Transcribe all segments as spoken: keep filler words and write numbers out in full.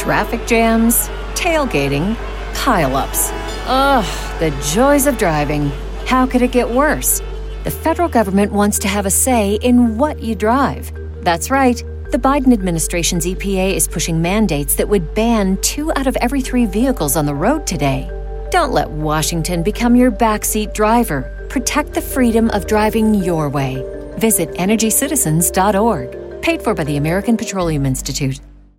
Traffic jams, tailgating, pile-ups. Ugh, the joys of driving. How could it get worse? The federal government wants to have a say in what you drive. That's right. The Biden administration's E P A is pushing mandates that would ban two out of every three vehicles on the road today. Don't let Washington become your backseat driver. Protect the freedom of driving your way. Visit energy citizens dot org. Paid for by the American Petroleum Institute.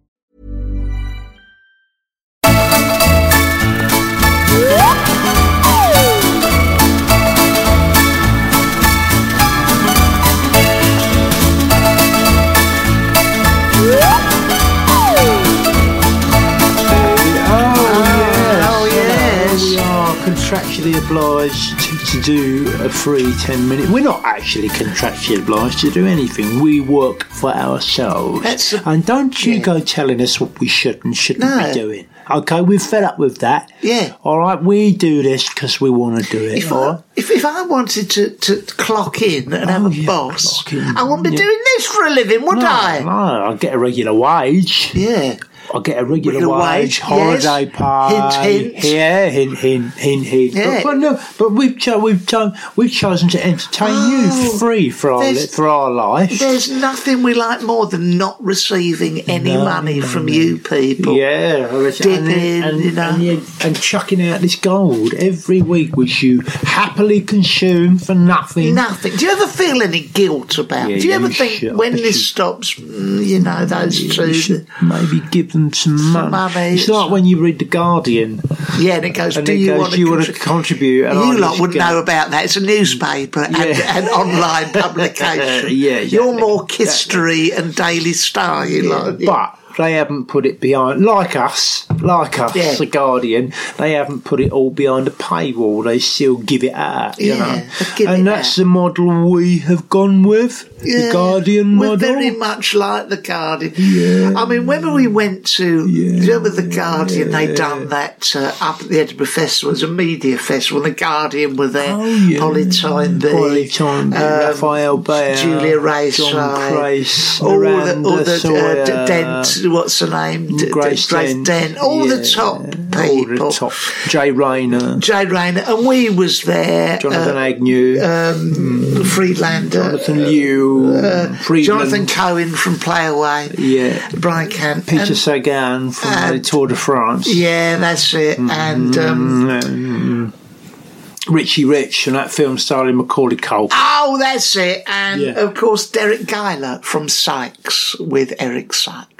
Contractually obliged to, to do a free ten minute. We're not actually contractually obliged to do anything. We work for ourselves. That's a, and don't you yeah. go telling us what we should and shouldn't no. be doing. Okay, we're fed up with that. Yeah. All right, we do this because we want to do it. If, all I, right? if if I wanted to, to clock in and Oh, have a yeah, boss, clock in, I wouldn't be yeah. doing this for a living, would no, I? No, I'll get a regular wage. Yeah. I'll get a regular, Regular wage, wage, holiday yes. pay. Hint, hint. Yeah, hint, hint, hint, hint. Yeah. But, but no, but we've cho- we've cho- we've chosen to entertain Oh, you free for our li- there's- for our life. There's nothing we like more than not receiving any No, money no, from no. you people. Yeah, Dip and, in, and, you know. and, yeah, and chucking out this gold every week, which you happily consume for nothing. Nothing. Do you ever feel any guilt about Yeah, it? Do you you ever think should. when You this should. stops, mm, you know, those You two... should maybe give them some money. money. It's like when you read The Guardian. Yeah, and it goes, And do it you goes, want to do you want contri- to contribute? And I You lot just wouldn't go, know about that. It's a newspaper and Yeah. an online publication. Yeah, You're exactly, more Kistery and Daily Star, you Yeah, lot. but they haven't put it behind, like us, like us, Yeah. The Guardian, they haven't put it all behind a paywall. They still give it out, you Yeah, know. they give and it that's out. the model we have gone with, Yeah, the Guardian we're model. very much like the Guardian. Yeah. I mean, when we went to, Yeah. do you remember the Guardian? They done that uh, up at the Edinburgh Festival. It was a media festival. The Guardian were there. Oh, yeah. Polly Toynbee, Polly Toynbee, um, Raphael Bayer, Julia Race, John Crace, all the, Miranda all the Sawyer, uh, D- Dent. What's her name? D- Grace, Grace Dent, Dent. All the yeah, top people. all the top. Jay Rayner, Jay Rayner, and we was there. Jonathan uh, Agnew, um, Friedlander, Jonathan Liu, uh, Friedland, Jonathan Cohen from Play Away, yeah, Brian Kent, Peter and- Sagan from and- the Tour de France. yeah, that's it, and um, Mm, Richie Rich and that film starring Macaulay Culkin. oh, that's it, and Yeah. of course Derek Geiler from Sykes with Eric Sykes.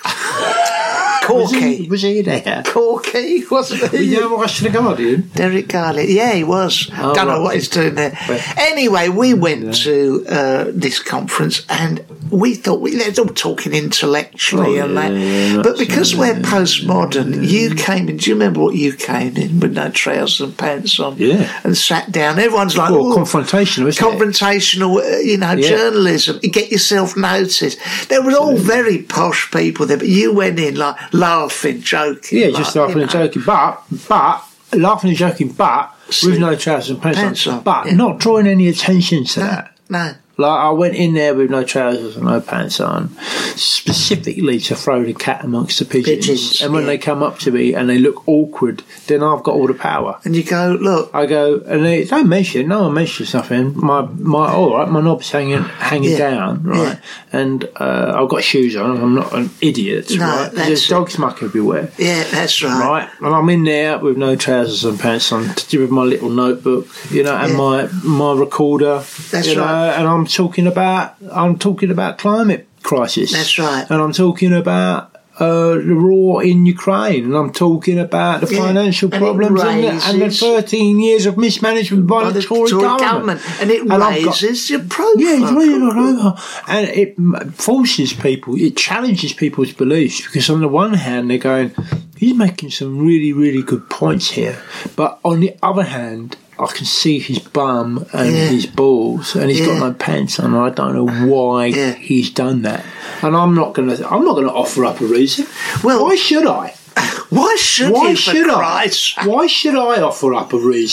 Was he, Corky, was he there? Corky, wasn't Were he? you ever watching The Guardian? Derek Garley, yeah, he was. Oh, Don't know right. what he's doing there. But- Anyway, we went to uh, this conference and we thought we, they're all talking intellectually Oh, and yeah, that. yeah, but that's because right, we're yeah. postmodern, you came in. Do you remember what you came in with no trousers and pants on? Yeah. And sat down. Everyone's like, Well, "Ooh, confrontational, isn't it? confrontational, uh, you know, Yeah. journalism. You get yourself noticed. There were all very posh people there, but you went in like laughing, joking. Yeah, like, just laughing you and know. joking, but but laughing and joking, but See. with no trousers and pants, Pants on, on, but yeah. not drawing any attention to No, that. no. Like I went in there with no trousers and no pants on, specifically to throw the cat amongst the pigeons. Pigeons, and when yeah. they come up to me and they look awkward, then I've got all the power. And you go, look, I go and they don't mention. No one mentions nothing. My my all right. My knob's hanging hanging Yeah. down, right? And uh, I've got shoes on. I'm not an idiot, No, right? that's There's it. dog smuck everywhere. yeah, that's right. Right, and I'm in there with no trousers and pants on, with my little notebook, you know, and Yeah. my my recorder, That's you know, right. and I'm talking about I'm talking about climate crisis. That's right. And I'm talking about uh, the war in Ukraine, and I'm talking about the Yeah, financial and it problems and the, and the raises- thirteen years of mismanagement by, By the, Tory, government. and it I've got- raises your profile. yeah, it's really not over. And it m- forces people, it challenges people's beliefs because on the one hand they're going, he's making some really, really good points here. But on the other hand, I can see his bum and Yeah. his balls and he's got Yeah. no pants on. And I don't know why Yeah. he's done that. And I'm not going to, I'm not going to offer up a reason. Well- why should I? Why should Why you, for should I? Christ? Why should I offer up a reason?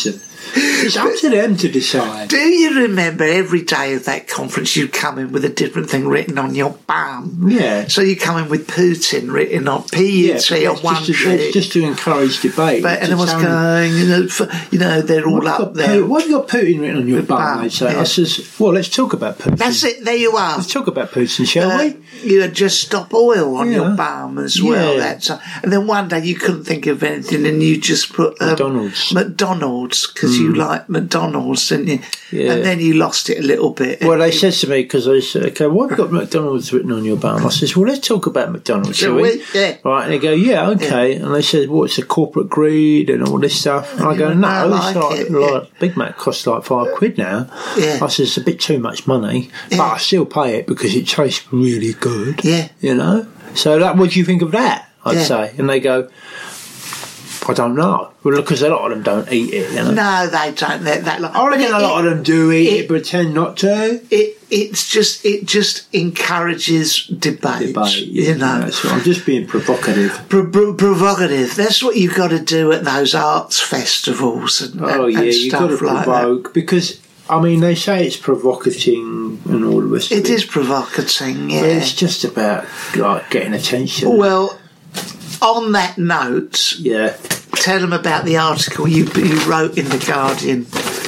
It's up to them to decide. Do you remember every day of that conference you come in with a different thing written on your bum? Yeah. So you come in with Putin written on P U T yeah, on one just to, sheet. it's just to encourage debate. But everyone's only, going, you know, for, you know, they're all up there. Putin, why have you got Putin written on your bum? bum, They say. yeah. I says, well, let's talk about Putin. That's it. There you are. Let's talk about Putin, shall Uh, we? you had just stop oil on Yeah. your bum as well. Yeah. That's and then one day you couldn't think of anything, and you just put um, McDonald's. McDonald's because you like McDonald's, didn't you? Yeah. And then you lost it a little bit. Well, they said to me, because they said, okay, why have you got McDonald's written on your bum? I says, well, let's talk about McDonald's, shall we? we? Yeah. Right, and they go, yeah, okay. And they said, well, it's a corporate greed and all this stuff. And I go, no, I it's like like, it, like Big Mac costs like five quid now. Yeah. I says, it's a bit too much money, but I still pay it because it tastes really good. Yeah. You know? So that, what do you think of that? I'd Yeah. say. And they go, I don't know. Well, because a lot of them don't eat it, you know? No, they don't. They're that like. I reckon a lot of them do eat it, it- pretend not to. It it's just it just encourages debate. Debate, yeah, you know. that's right. I'm just being provocative. Pro- pro- provocative. That's what you've got to do at those arts festivals and, Oh and, yeah, and you've stuff got to like provoke because I mean they say it's provocating and all the rest that. of It it. is provocating, But yeah. it's just about like getting attention. Well, on that note, yeah. tell them about the article you you wrote in the Guardian.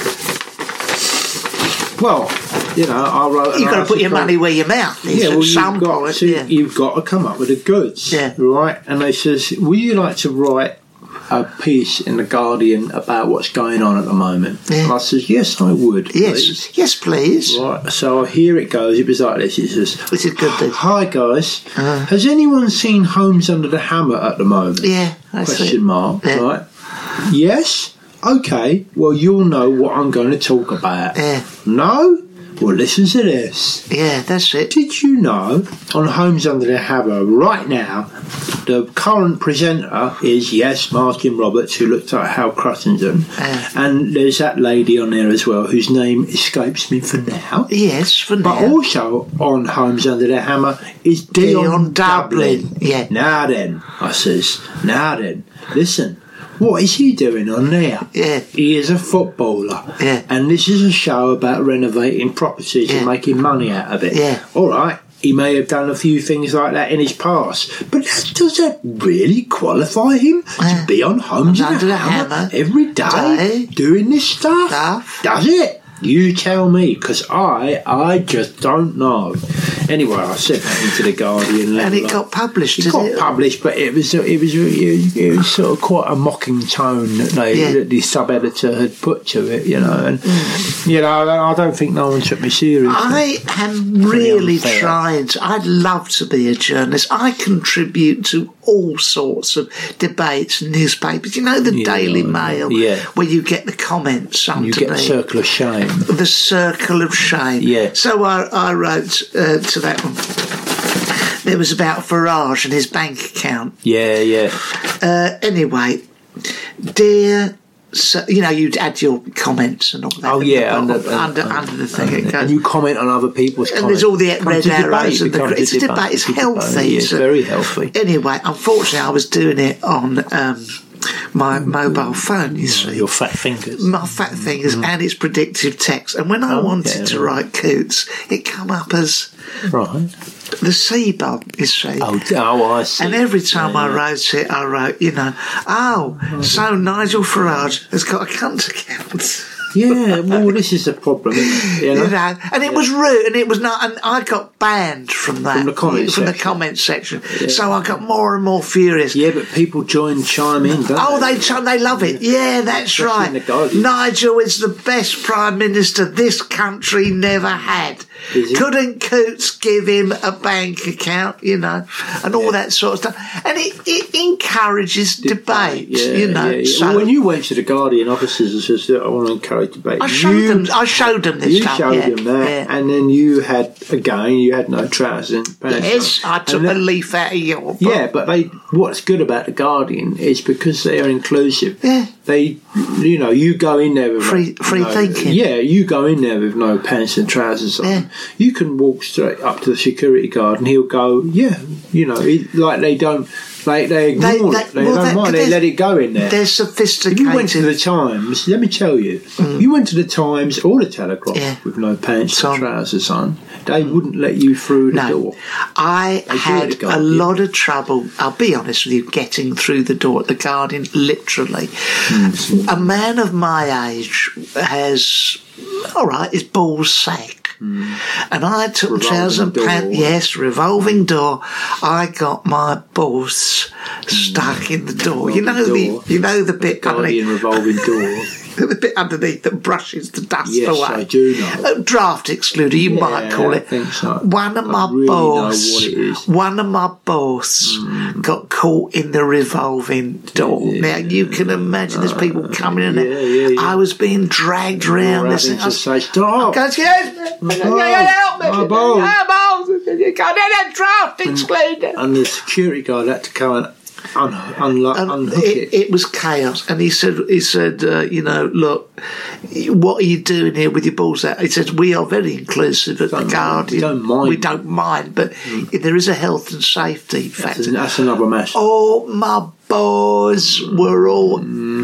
Well, you know, I wrote. an You've got to put your article- money where your mouth is Yeah, at well, some you've got point. to yeah. you've got to come up with the goods, Yeah. right? And they says, "Would you like to write a piece in the Guardian about what's going on at the moment?" Yeah. And I says, "Yes, I would." Yes, please." yes, please. Right, so here it goes. It was like this. It says, Which is good. Then. "Hi guys, Uh. has anyone seen Homes Under the Hammer at the moment?" Yeah, that's Question it. mark. Yeah. Right. Yes. Okay. Well, you'll know what I'm going to talk about. Yeah. No. Well, listen to this. Yeah, that's it. Did you know on Homes Under the Hammer right now, the current presenter is, yes, Martin Roberts, who looked like Hal Cruttenden, Uh. and there's that lady on there as well, whose name escapes me for now. Yes, for But now. also on Homes Under the Hammer is Dion, Dion Dublin. Dublin, yeah. Now then, I says, now then, listen. What is he doing on there? Yeah. He is a footballer. Yeah. And this is a show about renovating properties Yeah. and making money out of it. Yeah. All right. He may have done a few things like that in his past, but does that really qualify him Yeah. to be on Homes Under Under the the Hammer, Hammer every day, day. doing this stuff? Stuff. Does it? You tell me, because I, I just don't know. Anyway, I sent that into the Guardian, And it got published, It did got it? published, but it was it was it was, it was sort of quite a mocking tone that they Yeah. that the sub editor had put to it, you know. And you know, I don't think no one took me seriously. I am really unfair. trying to, I'd love to be a journalist. I contribute to all sorts of debates and newspapers. You know, the Yeah, Daily I know. Mail, Yeah. where you get the comments under You get the me. circle of shame. The circle of shame. Yeah. So I, I wrote uh, to that one. It was about Farage and his bank account. Yeah, yeah. Uh, anyway, dear, so, you know, you'd add your comments and all that. Oh yeah, under, under, under, under, under the thing. under- it goes. and you comment on other people's And comments. there's all the Becomes red a debate, arrows and the becomes gr- it's a debate, it's a healthy. Yeah, it's So- very healthy. Anyway, unfortunately, I was doing it on um, my mobile phone, you see. Your fat fingers. My fat fingers and it's predictive text. And when I Oh, wanted yeah. to write Coots, it come up as Right. the C bug, you see. Oh, oh, I see. And every time Yeah. I wrote it, I wrote, you know, oh, so Nigel Farage has got a cunt account. Yeah, well, this is the problem, isn't it? You know? You know, and it was rude, and it was not, and I got banned from that From the comment from the section. comment section. So I got more and more furious. Yeah, but people join, chime in, don't Oh, they? they ch- they love it. Yeah, that's Especially right. in the Guardian. Nigel is the best prime minister this country never had. Is he? Couldn't Coots give him a bank account, you know, and all that sort of stuff. And it, it encourages debate, Yeah, you know. yeah, yeah. So well, when you went to the Guardian offices and said, I want to encourage debate, I showed you, them. I showed them this you stuff. showed yeah, them that, yeah. and then you had, again, you had no trousers and pants Yes, on. I took And a then- leaf out of your book. Yeah, but they. What's good about the Guardian is because they are inclusive. Yeah. They, you know, you go in there with Free- no, free no- thinking. Yeah, you go in there with no pants and trousers on, Yeah. You can walk straight up to the security guard and he'll go, yeah, you know, he, like they don't, like they ignore They- it. they- They well, don't they- mind. They they're- let it go in there. They're If sophisticated. you went to the Times, let me tell you, Mm. you went to the Times or the Telegraph Yeah. with no pants Tom. and trousers on, they wouldn't let you through the No. door. I They had did, a Guardian. lot of trouble, I'll be honest with you, getting through the door at the Guardian, literally. Mm. A man of my age has, all right, his balls sag. And I took Revolving trousers and door. pants, yes, revolving door. I got my balls stuck in the door. You know Revolving door. the, you know the bit Guardian underneath, revolving door. the bit underneath that brushes the dust Yes, away. I do know. A draft excluder, you Yeah, might call I it. think so. One of I my really know balls, what it is. one of my balls got caught in the revolving door. Yeah. Now you can imagine there's people coming in yeah, there. yeah, yeah. I was being dragged around. You're This having thing. I to was, say, stop! Go, excuse me, balls, help me, my balls. my balls. You got that draft excluder. And the security guard had to come and un- unlo- And unhook it, it. it was chaos. And he said, he said, uh, you know, look, what are you doing here with your balls out? He said, we are very inclusive at the Don't- Guardian. we don't mind. We don't mind, but there is a health and safety factor. That's another mess. All my balls were all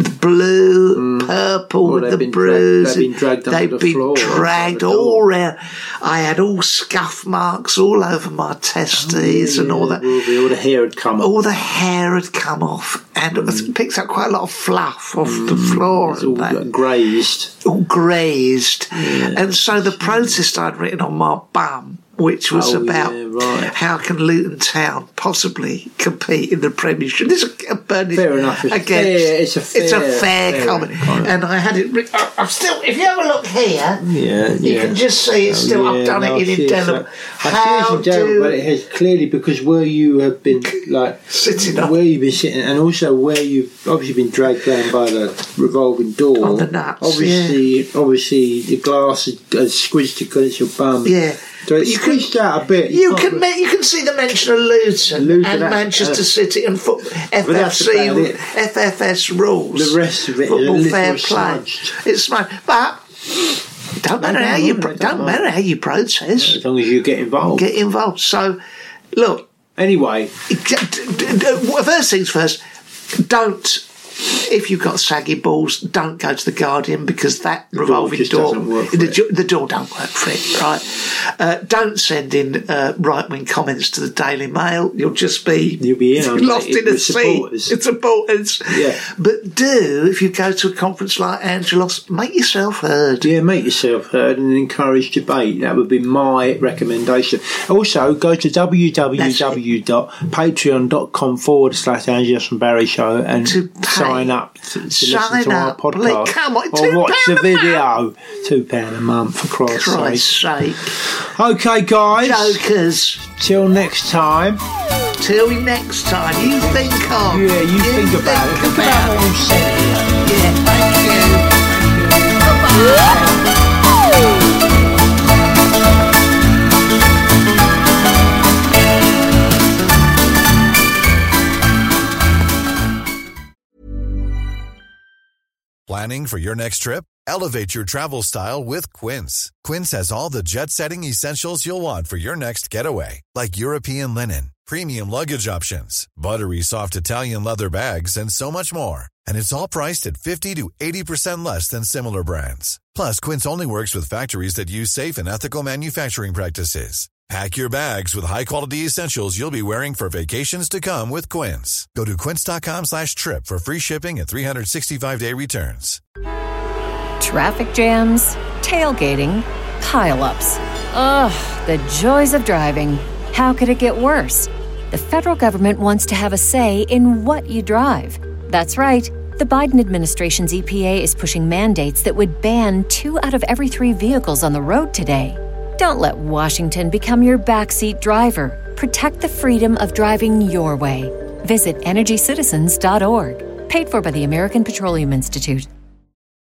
blue, purple Well, with they've the been dra- bruises. they've been dragged under They've the been floor, dragged outside the all door. around. I had all scuff marks all over my testes and all that. Will be, all the hair had come All off. the hair had come off, and it was- picked up quite a lot of fluff off the floor. It's and all that. like grazed. all grazed. And so the protest I'd written on my bum, which was Oh, about yeah, right. how can Luton Town possibly compete in the Premiership. This is a burning Fair enough. It's against. fair- it's a it's a fair- fair, fair comment. comment. And I had it. Re- I- I'm still. If you have a look here, Yeah, you yeah. can just see it's Oh, still. yeah, I've done no, it I in see indelible. so- I see How it's indelible, do but it has clearly because where you have been like Sitting up. where you've been sitting, and also where you've obviously been dragged down by the revolving door. On the nuts, Obviously, obviously the glass has, has squished against your bum. Yeah. So it's You can- squished out a bit. You can't- can ma- you can see the mention of Luton, Luton, and that- Manchester uh, City and foot, F that's F C about it. F F S rules. The rest of it is a football little fair play. smudged. It's smudged, but don't matter don't how you mind, pro- I don't don't matter mind. how you protest. as long as you get involved. Get involved. So, look, Anyway, d- d- d- first things first. Don't. If you've got saggy balls, don't go to the Guardian because that door revolving just door, doesn't work for the, it. jo- the door don't work for it, right? Uh, don't send in uh, right-wing comments to the Daily Mail. You'll just be You'll be in, lost mate, in a with sea. supporters. It's supporters. Yeah. But do if you go to a conference like Angelos, make yourself heard. yeah, make yourself heard and encourage debate. That would be my recommendation. Also, go to www.patreon.com forward slash Angelos and Barry Show and To pay. sign up to, to listen Sign to our up, podcast. please. Come on, or two watch the pound a video. Two pound a month, for Christ's Christ's sake. sake. Okay, guys. Jokers. Till next time. Till next time. You think of. Yeah, you, think about it. Think about what you said here. Yeah, thank you. Planning for your next trip? Elevate your travel style with Quince. Quince has all the jet-setting essentials you'll want for your next getaway, like European linen, premium luggage options, buttery soft Italian leather bags, and so much more. And it's all priced at fifty to eighty percent less than similar brands. Plus, Quince only works with factories that use safe and ethical manufacturing practices. Pack your bags with high-quality essentials you'll be wearing for vacations to come with Quince. Go to quince.com slash trip for free shipping and three sixty-five day returns. Traffic jams, tailgating, pileups. Ugh, the joys of driving. How could it get worse? The federal government wants to have a say in what you drive. That's right. The Biden administration's E P A is pushing mandates that would ban two out of every three vehicles on the road today. Don't let Washington become your backseat driver. Protect the freedom of driving your way. Visit energy citizens dot org. Paid for by the American Petroleum Institute.